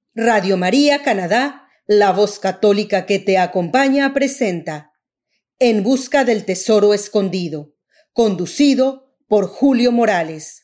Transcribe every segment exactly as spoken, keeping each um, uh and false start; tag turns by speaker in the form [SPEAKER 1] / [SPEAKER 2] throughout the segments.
[SPEAKER 1] Radio María Canadá, la voz católica que te acompaña, presenta En busca del tesoro escondido, conducido por Julio Morales.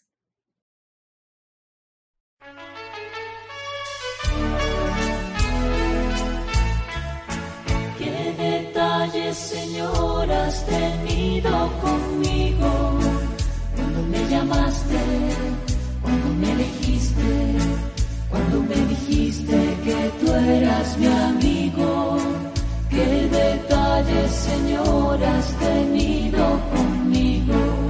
[SPEAKER 2] Qué detalles, Señor, has tenido conmigo, cuando me llamaste, cuando me elegiste, cuando me dijiste que tú eras mi amigo. Qué detalles, Señor, has tenido conmigo.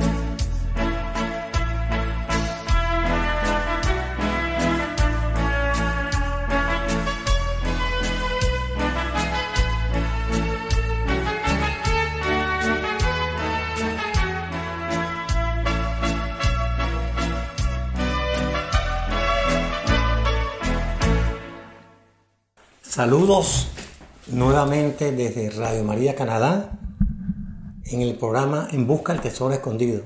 [SPEAKER 3] Saludos nuevamente desde Radio María Canadá en el programa En Busca del Tesoro Escondido.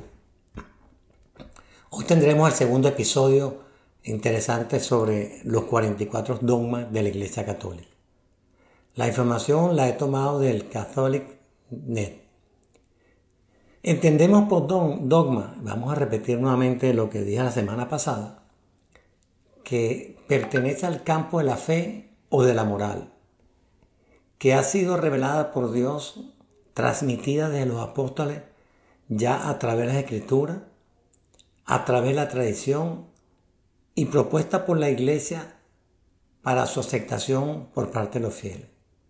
[SPEAKER 3] Hoy tendremos el segundo episodio interesante sobre los cuarenta y cuatro dogmas de la Iglesia Católica. La información la he tomado del Catholic punto net. Entendemos por dogma, vamos a repetir nuevamente lo que dije la semana pasada, que pertenece al campo de la fe o de la moral, que ha sido revelada por Dios, transmitida de los apóstoles ya a través de la Escritura, a través de la tradición y propuesta por la Iglesia para su aceptación por parte de los fieles.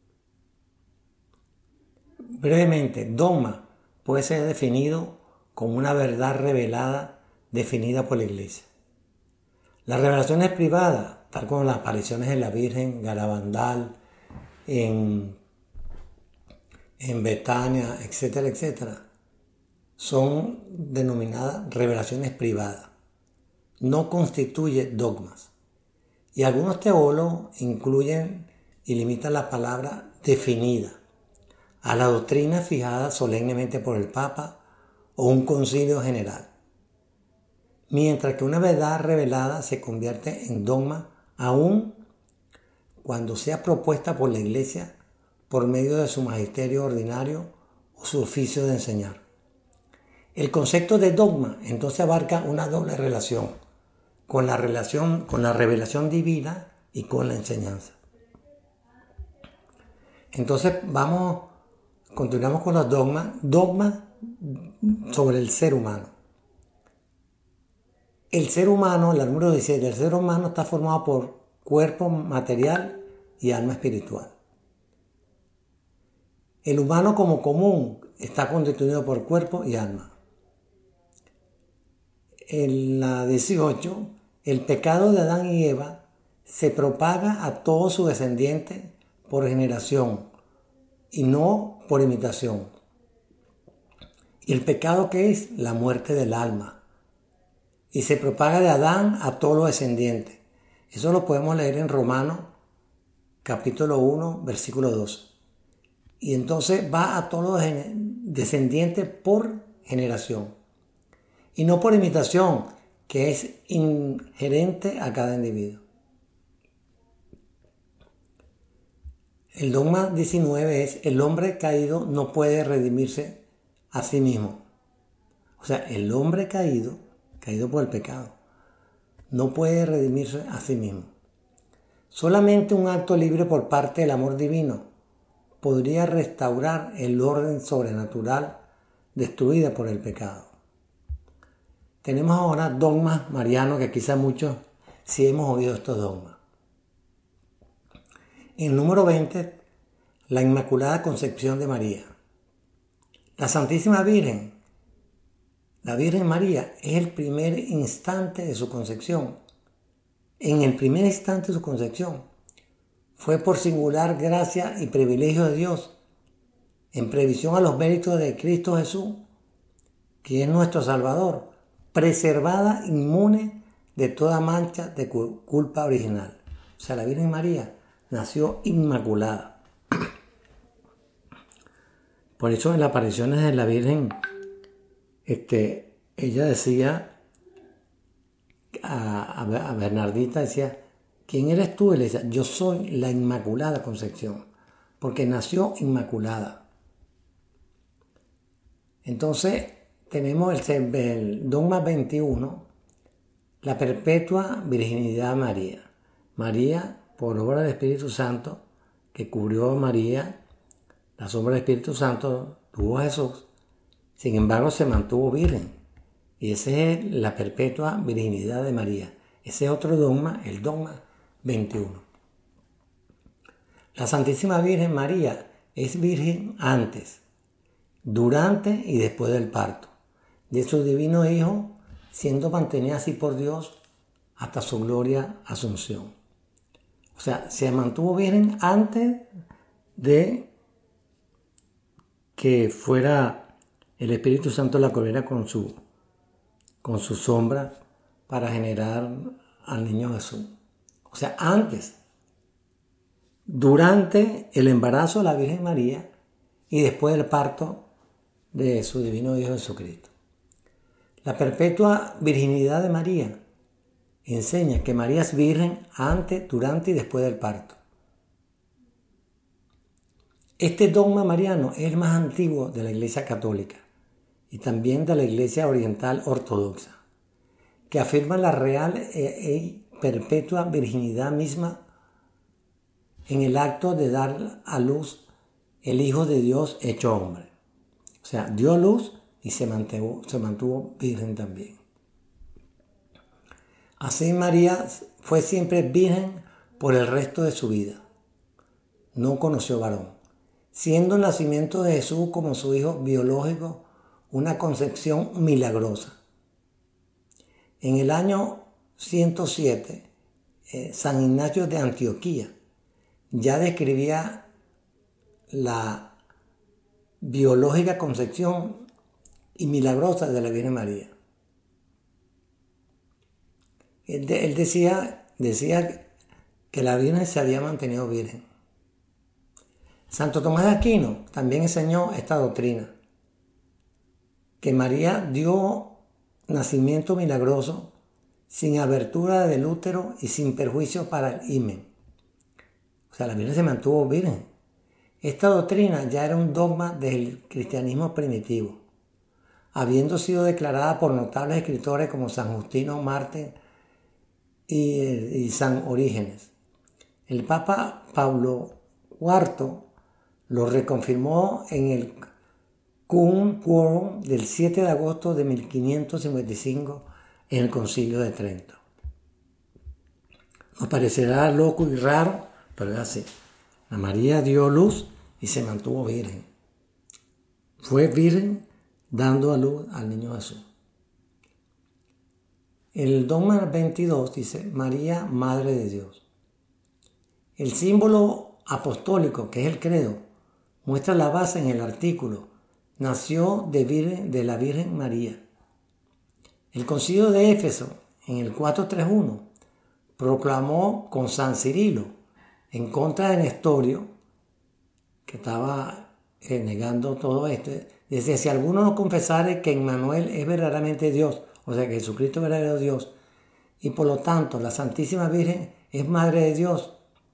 [SPEAKER 3] Brevemente, dogma puede ser definido como una verdad revelada definida por la Iglesia. La revelación es privada, tal como las apariciones de la Virgen Garabandal, en, en Betania, etcétera, etcétera, son denominadas revelaciones privadas. No constituye dogmas. Y algunos teólogos incluyen y limitan la palabra definida a la doctrina fijada solemnemente por el Papa o un concilio general, mientras que una verdad revelada se convierte en dogma aún cuando sea propuesta por la Iglesia por medio de su magisterio ordinario o su oficio de enseñar. El concepto de dogma entonces abarca una doble relación con la relación con la revelación divina y con la enseñanza. Entonces vamos, continuamos con los dogmas, dogmas sobre el ser humano. El ser humano, la número diecisiete, el ser humano está formado por cuerpo material y alma espiritual. El humano como común está constituido por cuerpo y alma. En la dieciocho, el pecado de Adán y Eva se propaga a todos sus descendientes por generación y no por imitación. ¿Y el pecado qué es? La muerte del alma. Y se propaga de Adán a todos los descendientes. Eso lo podemos leer en Romanos, capítulo uno, versículo doce. Y entonces va a todos los descendientes por generación. Y no por imitación, que es inherente a cada individuo. El dogma diecinueve es: el hombre caído no puede redimirse a sí mismo. O sea, el hombre caído caído por el pecado, no puede redimirse a sí mismo. Solamente un acto libre por parte del amor divino podría restaurar el orden sobrenatural destruida por el pecado. Tenemos ahora dogmas marianos que quizá muchos sí hemos oído estos dogmas. En número veinte, la Inmaculada Concepción de María. La Santísima Virgen, la Virgen María, es el primer instante de su concepción. En el primer instante de su concepción fue por singular gracia y privilegio de Dios, en previsión a los méritos de Cristo Jesús, que es nuestro Salvador, preservada inmune de toda mancha de culpa original. O sea, la Virgen María nació inmaculada. Por eso en las apariciones de la Virgen, este, ella decía a, a Bernardita, decía ¿quién eres tú? Él decía, yo soy la Inmaculada Concepción, porque nació inmaculada. Entonces tenemos el, el dogma veintiuno, la perpetua virginidad de María. María, por obra del Espíritu Santo, que cubrió a María, la sombra del Espíritu Santo tuvo a Jesús, sin embargo se mantuvo virgen. Y esa es la perpetua virginidad de María. Ese es otro dogma, el dogma veintiuno. La Santísima Virgen María es virgen antes, durante y después del parto de su divino Hijo, siendo mantenida así por Dios hasta su gloria asunción. O sea, se mantuvo virgen antes de que fuera el Espíritu Santo la cubriera con su, con su sombra para generar al niño Jesús. O sea, antes, durante el embarazo de la Virgen María y después del parto de su divino Hijo Jesucristo. La perpetua virginidad de María enseña que María es virgen antes, durante y después del parto. Este dogma mariano es el más antiguo de la Iglesia Católica y también de la Iglesia Oriental Ortodoxa, que afirma la real y perpetua virginidad misma en el acto de dar a luz el Hijo de Dios hecho hombre. O sea, dio luz y se mantuvo, se mantuvo virgen también. Así María fue siempre virgen por el resto de su vida. No conoció varón, siendo el nacimiento de Jesús como su hijo biológico una concepción milagrosa. En el año ciento siete, eh, San Ignacio de Antioquía ya describía la biológica concepción y milagrosa de la Virgen María. Él, de, él decía, decía que la Virgen se había mantenido virgen. Santo Tomás de Aquino también enseñó esta doctrina, que María dio nacimiento milagroso sin abertura del útero y sin perjuicio para el himen. O sea, la Virgen se mantuvo virgen. Esta doctrina ya era un dogma del cristianismo primitivo, habiendo sido declarada por notables escritores como San Justino Mártir y, y San Orígenes. El Papa Pablo cuarto lo reconfirmó en el Cum Quorum del siete de agosto de mil quinientos cincuenta y cinco en el Concilio de Trento. Nos parecerá loco y raro, pero es así. La María dio luz y se mantuvo virgen. Fue virgen dando a luz al niño Jesús. El dogma veintidós dice María, Madre de Dios. El símbolo apostólico, que es el credo, muestra la base en el artículo nació de, virgen, de la Virgen María. El Concilio de Éfeso, en el cuatrocientos treinta y uno, proclamó con San Cirilo, en contra de Nestorio, que estaba eh, negando todo esto, decía, si alguno no confesare que Emmanuel es verdaderamente Dios, o sea que Jesucristo es verdadero Dios, y por lo tanto la Santísima Virgen es Madre de Dios,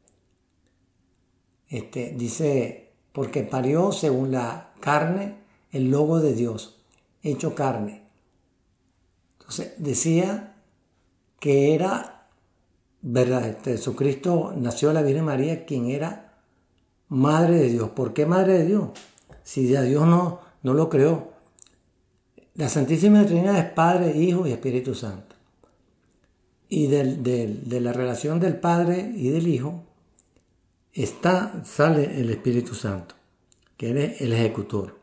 [SPEAKER 3] este, dice, porque parió según la carne el Logo de Dios, hecho carne. Entonces decía que era verdad, este, Jesucristo nació de la Virgen María, quien era Madre de Dios. ¿Por qué Madre de Dios? Si ya Dios no, no lo creó. La Santísima Trinidad es Padre, Hijo y Espíritu Santo. Y del, del, de la relación del Padre y del Hijo está, sale el Espíritu Santo, que es el ejecutor.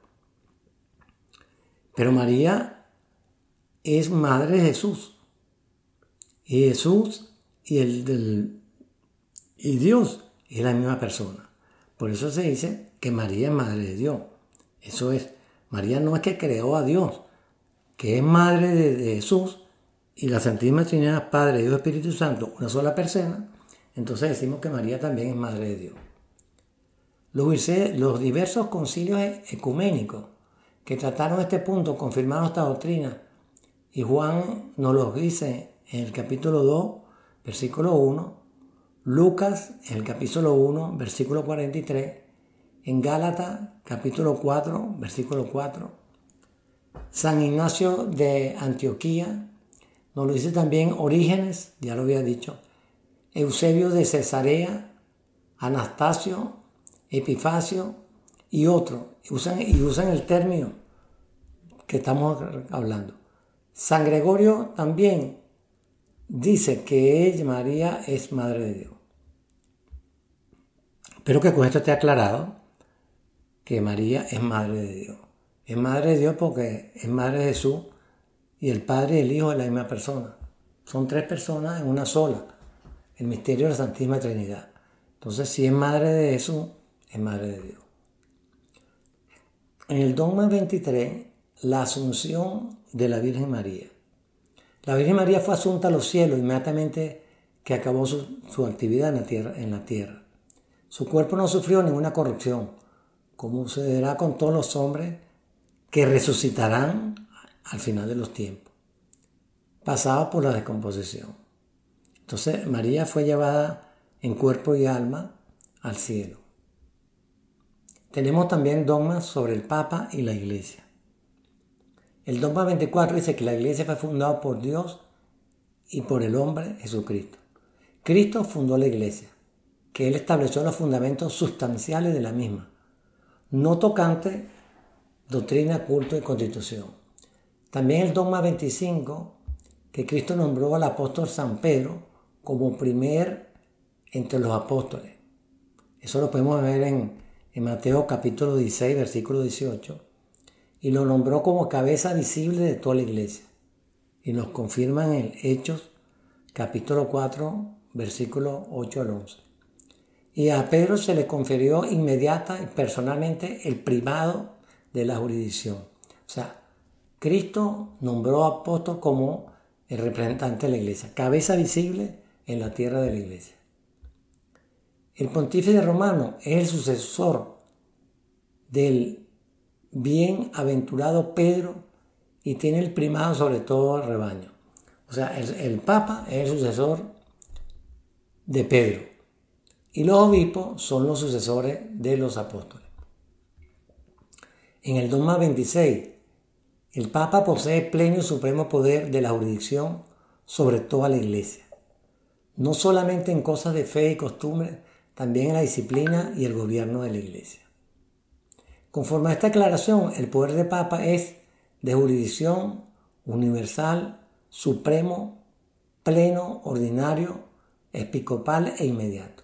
[SPEAKER 3] Pero María es Madre de Jesús. Y Jesús y, el del, y Dios es la misma persona. Por eso se dice que María es Madre de Dios. Eso es, María no es que creó a Dios, que es Madre de, de Jesús, y la Santísima Trinidad, Padre, Hijo y Espíritu Santo, una sola persona. Entonces decimos que María también es Madre de Dios. Los, los diversos concilios ecuménicos que trataron este punto confirmaron esta doctrina, y Juan nos lo dice en el capítulo dos, versículo uno, Lucas en el capítulo uno, versículo cuarenta y tres, en Gálatas capítulo cuatro, versículo cuatro, San Ignacio de Antioquía, nos lo dice también Orígenes, ya lo había dicho, Eusebio de Cesarea, Anastasio, Epifacio y otros, y usan, y usan el término que estamos hablando. San Gregorio también dice que ella, María, es Madre de Dios. Espero que con esto esté aclarado que María es Madre de Dios. Es Madre de Dios porque es Madre de Jesús y el Padre y el Hijo es la misma persona. Son tres personas en una sola. El misterio de la Santísima Trinidad. Entonces, si es Madre de Jesús, es Madre de Dios. En el dogma veintitrés, la asunción de la Virgen María. La Virgen María fue asunta a los cielos inmediatamente que acabó su, su actividad en la, tierra, en la tierra. Su cuerpo no sufrió ninguna corrupción, como sucederá con todos los hombres que resucitarán al final de los tiempos, pasado por la descomposición. Entonces María fue llevada en cuerpo y alma al cielo. Tenemos también dogmas sobre el Papa y la Iglesia. El dogma veinticuatro dice que la Iglesia fue fundada por Dios y por el hombre Jesucristo. Cristo fundó la Iglesia, que Él estableció los fundamentos sustanciales de la misma, no tocante doctrina, culto y constitución. También el dogma veinticinco, que Cristo nombró al apóstol San Pedro como primer entre los apóstoles. Eso lo podemos ver en, en Mateo capítulo dieciséis, versículo dieciocho. Y lo nombró como cabeza visible de toda la iglesia. Y nos confirman en Hechos capítulo cuatro, versículo ocho al once. Y a Pedro se le confirió inmediata y personalmente el primado de la jurisdicción. O sea, Cristo nombró a apóstol como el representante de la iglesia, cabeza visible en la tierra de la iglesia. El pontífice romano es el sucesor del bienaventurado Pedro y tiene el primado sobre todo el rebaño. O sea, el, el Papa es el sucesor de Pedro y los obispos son los sucesores de los apóstoles. En el dogma veintiséis, el Papa posee pleno y supremo poder de la jurisdicción sobre toda la iglesia, no solamente en cosas de fe y costumbre, también en la disciplina y el gobierno de la iglesia. Conforme a esta aclaración, el poder de Papa es de jurisdicción universal, supremo, pleno, ordinario, episcopal e inmediato.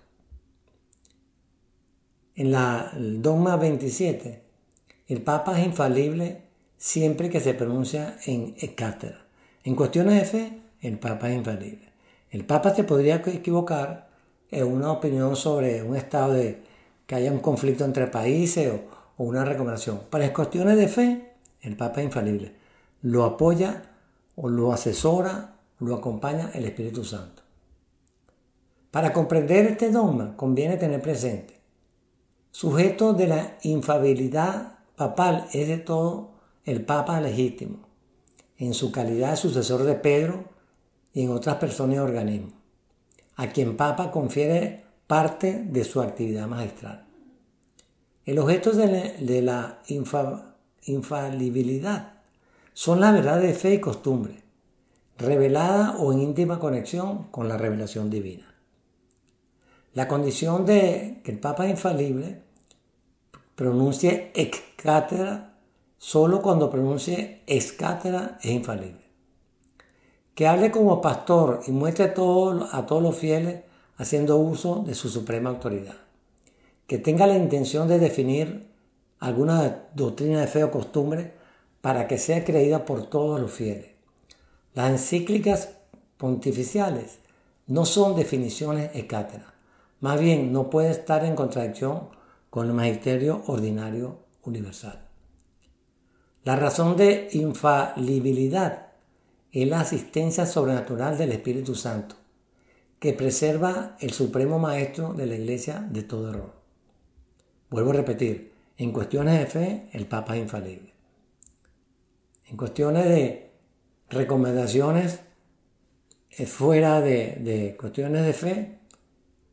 [SPEAKER 3] En la, el dogma veintisiete, el Papa es infalible siempre que se pronuncia en cátedra. En cuestiones de fe, el Papa es infalible. El Papa se podría equivocar en una opinión sobre un estado de que haya un conflicto entre países o o una recomendación. Para las cuestiones de fe, el Papa es infalible. Lo apoya o lo asesora, lo acompaña el Espíritu Santo. Para comprender este dogma, conviene tener presente: sujeto de la infalibilidad papal es de todo el Papa legítimo, en su calidad de sucesor de Pedro y en otras personas y organismos, a quien Papa confiere parte de su actividad magistral. El objeto de la, de la infa, infalibilidad son las verdades de fe y costumbre, revelada o en íntima conexión con la revelación divina. La condición de que el Papa es infalible pronuncie ex cátedra solo cuando pronuncie ex cátedra es infalible. Que hable como pastor y muestre todo, a todos los fieles haciendo uso de su suprema autoridad. Que tenga la intención de definir alguna doctrina de fe o costumbre para que sea creída por todos los fieles. Las encíclicas pontificiales no son definiciones ex cátedra, más bien no puede estar en contradicción con el magisterio ordinario universal. La razón de infalibilidad es la asistencia sobrenatural del Espíritu Santo, que preserva el supremo maestro de la Iglesia de todo error. Vuelvo a repetir, en cuestiones de fe, el Papa es infalible. En cuestiones de recomendaciones fuera de, de cuestiones de fe,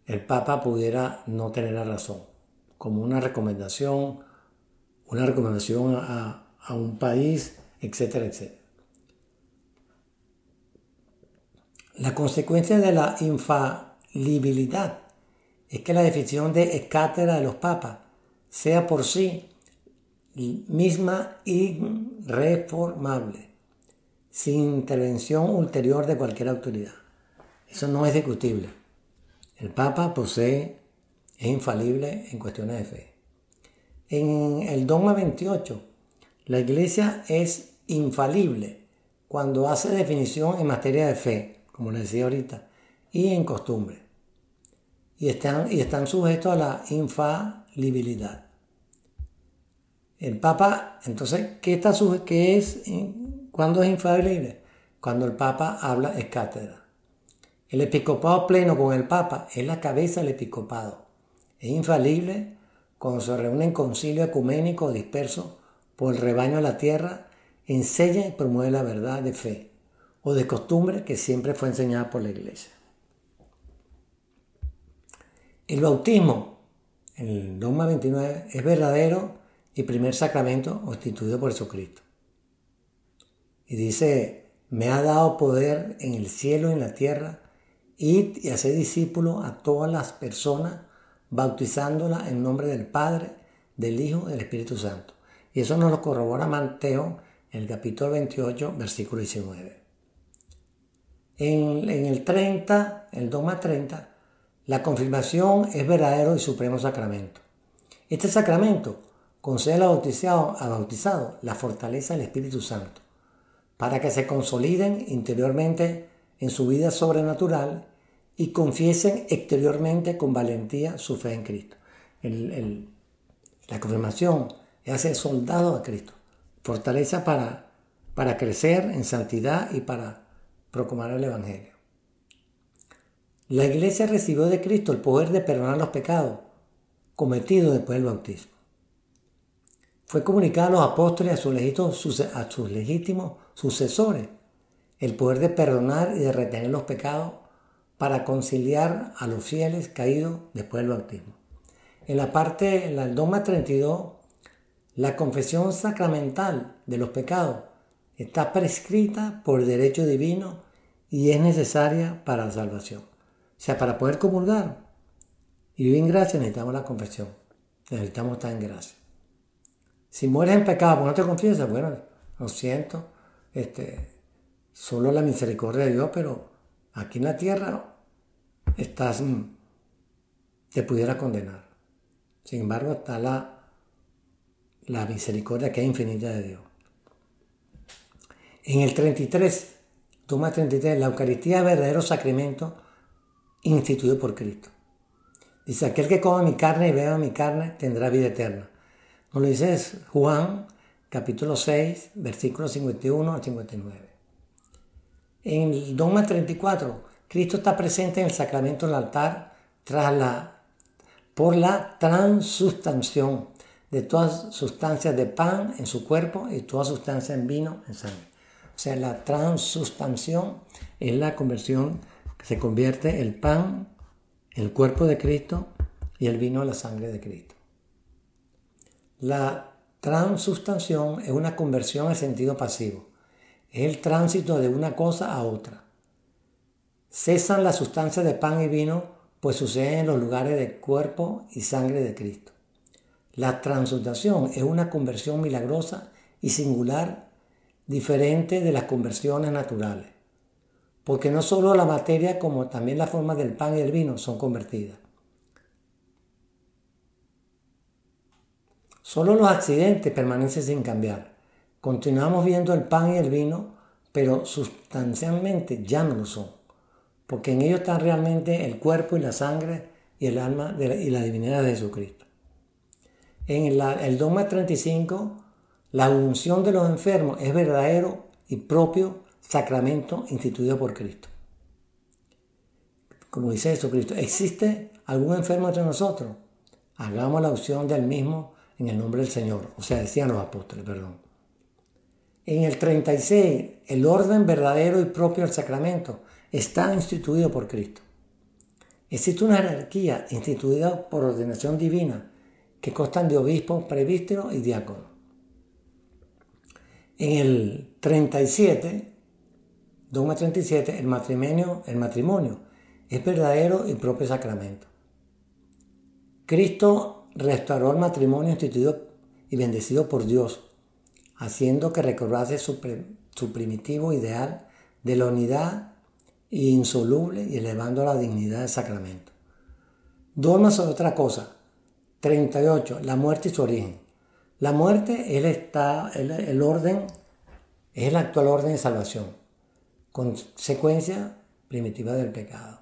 [SPEAKER 3] el Papa pudiera no tener la razón, como una recomendación, una recomendación a, a un país, etcétera, etcétera. La consecuencia de la infalibilidad es que la definición de cátedra de los papas sea por sí misma irreformable, sin intervención ulterior de cualquier autoridad. Eso no es discutible. El Papa posee, es infalible en cuestiones de fe. En el dogma veintiocho, la Iglesia es infalible cuando hace definición en materia de fe, como les decía ahorita, y en costumbre. Y están, y están sujetos a la infalibilidad. El Papa, entonces, ¿qué, está suje- qué es, cuándo es infalible? Cuando el Papa habla es cátedra. El episcopado pleno con el Papa es la cabeza del episcopado. Es infalible cuando se reúne en concilio ecuménico disperso por el rebaño de la tierra, enseña y promueve la verdad de fe o de costumbre que siempre fue enseñada por la Iglesia. El bautismo, en el dogma veintinueve, es verdadero y primer sacramento instituido por Jesucristo. Y dice, me ha dado poder en el cielo y en la tierra, id y hacer discípulos a todas las personas, bautizándolas en nombre del Padre, del Hijo y del Espíritu Santo. Y eso nos lo corrobora Mateo en el capítulo veintiocho, versículo diecinueve. En, en el treinta, el dogma treinta, la confirmación es verdadero y supremo sacramento. Este sacramento concede al bautizado, al bautizado la fortaleza del Espíritu Santo para que se consoliden interiormente en su vida sobrenatural y confiesen exteriormente con valentía su fe en Cristo. El, el, la confirmación es hacer soldado a Cristo, fortaleza para, para crecer en santidad y para proclamar el Evangelio. La Iglesia recibió de Cristo el poder de perdonar los pecados cometidos después del bautismo. Fue comunicado a los apóstoles y a sus legítimos, a sus legítimos sucesores el poder de perdonar y de retener los pecados para conciliar a los fieles caídos después del bautismo. En la parte, en el dogma treinta y dos, la confesión sacramental de los pecados está prescrita por derecho divino y es necesaria para la salvación. O sea, para poder comulgar y vivir en gracia necesitamos la confesión. Necesitamos estar en gracia. Si mueres en pecado, pues no te confiesas, bueno, lo siento, este, solo la misericordia de Dios, pero aquí en la tierra estás, te pudiera condenar. Sin embargo, está la, la misericordia que es infinita de Dios. En el treinta y tres, toma treinta y tres, la Eucaristía es verdadero sacramento instituido por Cristo. Dice, aquel que coma mi carne y beba mi carne tendrá vida eterna. Nos lo dice Juan, capítulo seis, versículos cincuenta y uno al cincuenta y nueve. En el dogma treinta y cuatro, Cristo está presente en el sacramento del altar tras la, por la transustanciación de todas sustancias de pan en su cuerpo y toda sustancia en vino en sangre. O sea, la transustanciación es la conversión que se convierte el pan, el cuerpo de Cristo y el vino en la sangre de Cristo. La transustanciación es una conversión en sentido pasivo. Es el tránsito de una cosa a otra. Cesan las sustancias de pan y vino, pues suceden en los lugares de cuerpo y sangre de Cristo. La transustanciación es una conversión milagrosa y singular, diferente de las conversiones naturales, porque no solo la materia como también la forma del pan y el vino son convertidas. Solo los accidentes permanecen sin cambiar. Continuamos viendo el pan y el vino, pero sustancialmente ya no lo son, porque en ellos están realmente el cuerpo y la sangre y el alma de la, y la divinidad de Jesucristo. En la, el dogma treinta y cinco, la unción de los enfermos es verdadero y propio sacramento instituido por Cristo. Como dice Jesucristo, ¿existe algún enfermo entre nosotros? Hagamos la unción del mismo en el nombre del Señor. O sea, decían los apóstoles, perdón. En el treinta y seis, el orden verdadero y propio del sacramento está instituido por Cristo. Existe una jerarquía instituida por ordenación divina que constan de obispos, presbíteros y diáconos. En el treinta y siete, dogma treinta y siete, el matrimonio, el matrimonio es verdadero y propio sacramento. Cristo restauró el matrimonio instituido y bendecido por Dios, haciendo que recobrase su, su primitivo ideal de la unidad insoluble y elevando la dignidad del sacramento. Dogma sobre otra cosa. treinta y ocho. La muerte y su origen. La muerte es el, está, el, el orden, es el actual orden de salvación, consecuencia primitiva del pecado.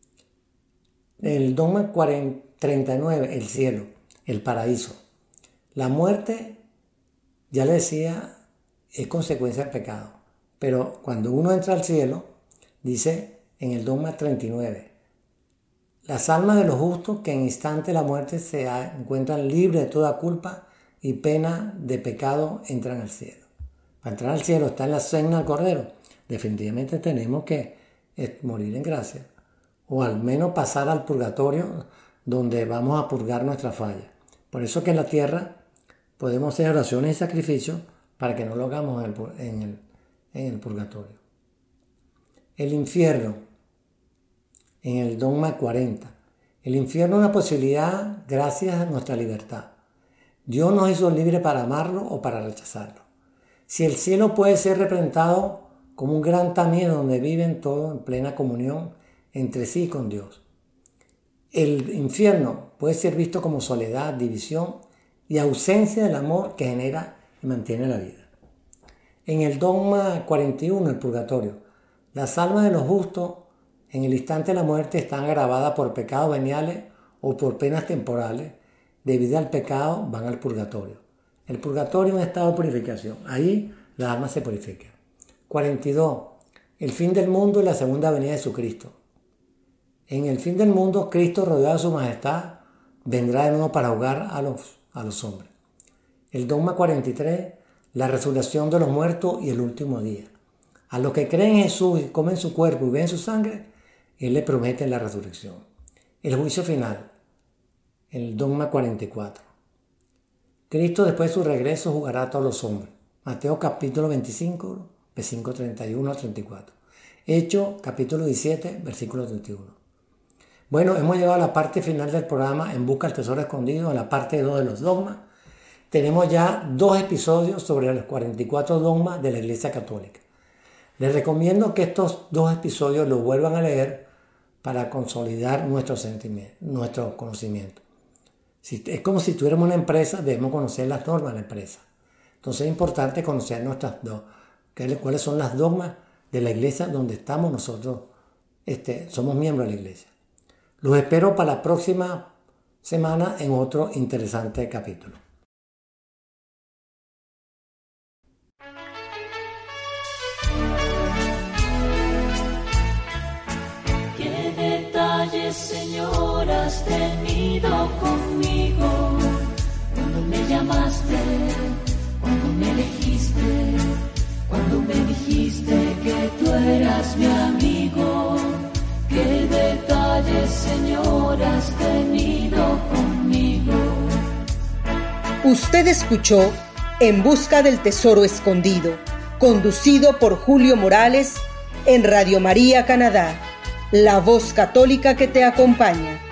[SPEAKER 3] El dogma treinta y nueve, el cielo, el paraíso. La muerte, ya le decía, es consecuencia del pecado. Pero cuando uno entra al cielo, dice en el dogma treinta y nueve, las almas de los justos que en instante de la muerte se encuentran libres de toda culpa y pena de pecado entran al cielo. Para entrar al cielo está en la senda del Cordero. Definitivamente tenemos que morir en gracia, o al menos pasar al purgatorio, donde vamos a purgar nuestra falla. Por eso que en la tierra podemos hacer oraciones y sacrificios para que no lo hagamos en el, en el, en el purgatorio. El infierno, en el dogma cuarenta. El infierno es una posibilidad gracias a nuestra libertad. Dios nos hizo libres para amarlo o para rechazarlo. Si el cielo puede ser representado como un gran tamiz donde viven todos en plena comunión entre sí con Dios, el infierno puede ser visto como soledad, división y ausencia del amor que genera y mantiene la vida. En el dogma cuarenta y uno, el purgatorio, las almas de los justos en el instante de la muerte están agravadas por pecados veniales o por penas temporales. Debido al pecado van al purgatorio. El purgatorio es un estado de purificación. Ahí las almas se purifican. cuarenta y dos. El fin del mundo y la segunda venida de Jesucristo. En el fin del mundo, Cristo, rodeado de su majestad, vendrá de nuevo para juzgar a los, a los hombres. El dogma cuarenta y tres. La resurrección de los muertos y el último día. A los que creen en Jesús y comen su cuerpo y ven su sangre, Él les promete la resurrección. El juicio final. El dogma cuarenta y cuatro. Cristo después de su regreso juzgará a todos los hombres. Mateo capítulo veinticinco, versículo treinta y uno al treinta y cuatro. Hechos capítulo diecisiete, versículo treinta y uno. Bueno, hemos llegado a la parte final del programa En Busca del Tesoro Escondido, a la parte dos de los dogmas. Tenemos ya dos episodios sobre los cuarenta y cuatro dogmas de la Iglesia Católica. Les recomiendo que estos dos episodios los vuelvan a leer para consolidar nuestro sentimiento, nuestro conocimiento. Si, es como si tuviéramos una empresa, debemos conocer las normas de la empresa. Entonces es importante conocer nuestras dos, cuáles son las dogmas de la iglesia donde estamos nosotros, este, somos miembros de la iglesia. Los espero para la próxima semana en otro interesante capítulo.
[SPEAKER 2] Señor, has tenido conmigo cuando me llamaste, cuando me elegiste, cuando me dijiste que tú eras mi amigo. Qué detalles, Señor, has tenido conmigo.
[SPEAKER 1] Usted escuchó En Busca del Tesoro Escondido, conducido por Julio Morales en Radio María Canadá. La voz católica que te acompaña.